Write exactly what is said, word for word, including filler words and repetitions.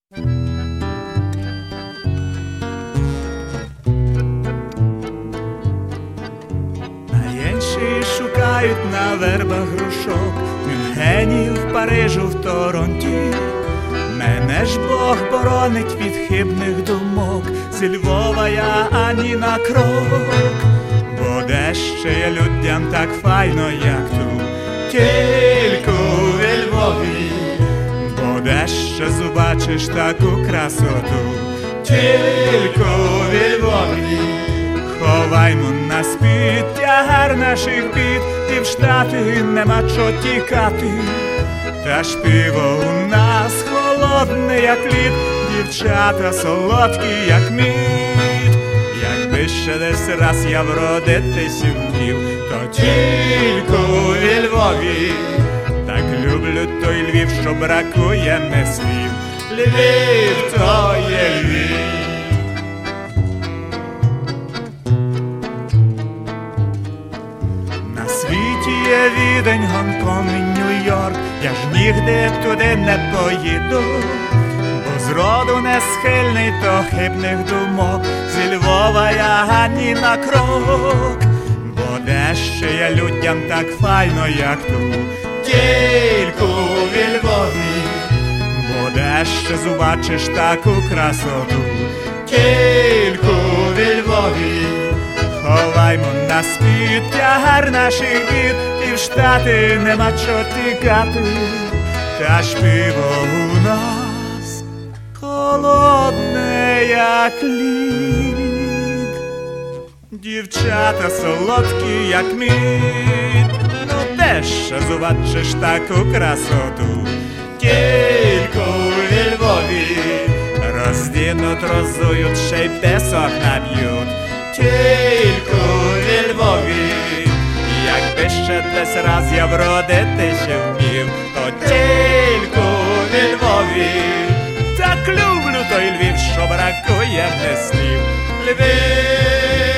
Шукають на вербах грушок в Мюнхені, в Парижу, в Торонті. Мене ж Бог боронить від хибних думок, зі Львова я ані на крок. Бо де ще є людям так файно, як тут, тільки у Львові. Бо де ще зубачиш таку красоту, тільки у Львові. Ховаймо на спід тягар наших бід, і в Штати нема чо тікати. Та ж пиво у нас холодне, як лід, дівчата солодкі, як мід. Якби ще десь раз я вродитись вмів, то тільки у Львові. Так люблю той Львів, що бракує не слів. Львів то є Львів. Є Відень, Гонконг і Нью-Йорк, я ж нігде туди не поїду, бо зроду не схильний до хибних думок, зі Львова я ані на крок. Бо де ще є людям так файно, як тут, тільки у Львові. Бо де ще зубачиш таку красоту, тільки у Львові. Ховаймо на спід тягар наших бід, і в Штати нема чо тікати. Та ж пиво у нас холодне, як лід, дівчата солодкі, як мід. Ну де ще зубачиш таку красоту, тільки у Львові. Роздінуть, розують, ще й песок наб'ють, тільки у Львові. Якби ще десь раз я вродитись вмів, то тільки у Львові. Так люблю той Львів, що бракує не слів. Львів.